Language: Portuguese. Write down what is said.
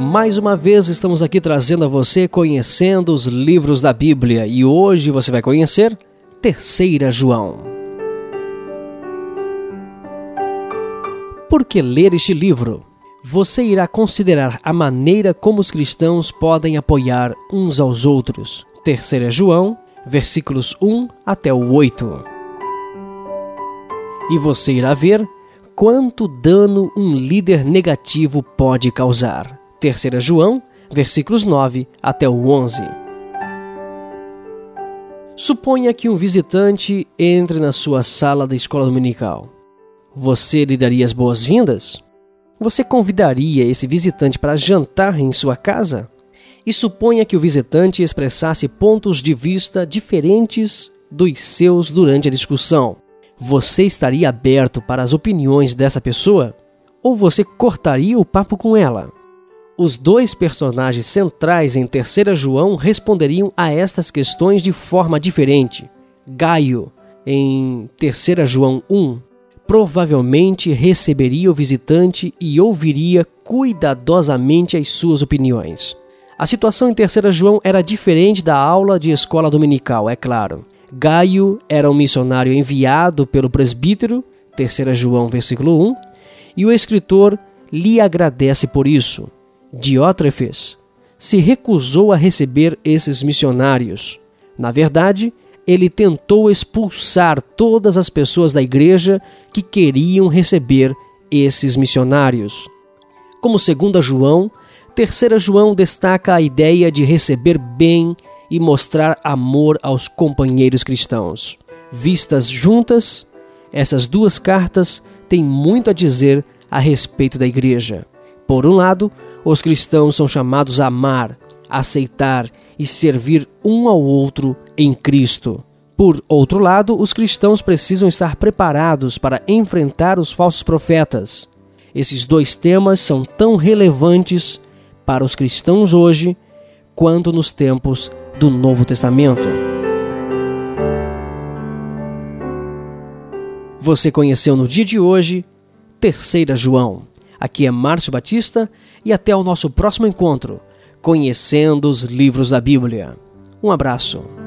Mais uma vez estamos aqui trazendo a você conhecendo os livros da Bíblia e hoje você vai conhecer 3 João. Por que ler este livro? Você irá considerar a maneira como os cristãos podem apoiar uns aos outros. 3 João, versículos 1 até o 8. E você irá ver quanto dano um líder negativo pode causar. 3 João, versículos 9 até o 11. Suponha que um visitante entre na sua sala da escola dominical. Você lhe daria as boas-vindas? Você convidaria esse visitante para jantar em sua casa? E suponha que o visitante expressasse pontos de vista diferentes dos seus durante a discussão. Você estaria aberto para as opiniões dessa pessoa? Ou você cortaria o papo com ela? Os 2 personagens centrais em 3 João responderiam a estas questões de forma diferente. Gaio, em 3 João 1, provavelmente receberia o visitante e ouviria cuidadosamente as suas opiniões. A situação em 3 João era diferente da aula de escola dominical, é claro. Gaio era um missionário enviado pelo presbítero, 3 João, versículo 1, e o escritor lhe agradece por isso. Diótrefes se recusou a receber esses missionários. Na verdade, ele tentou expulsar todas as pessoas da igreja que queriam receber esses missionários. Como 2 João, 3 João destaca a ideia de receber bem e mostrar amor aos companheiros cristãos. Vistas juntas, essas 2 cartas têm muito a dizer a respeito da igreja. Por um lado, os cristãos são chamados a amar, aceitar e servir um ao outro em Cristo. Por outro lado, os cristãos precisam estar preparados para enfrentar os falsos profetas. Esses 2 temas são tão relevantes para os cristãos hoje quanto nos tempos do Novo Testamento. Você conheceu no dia de hoje 3 João. Aqui é Márcio Batista e até o nosso próximo encontro, conhecendo os livros da Bíblia. Um abraço.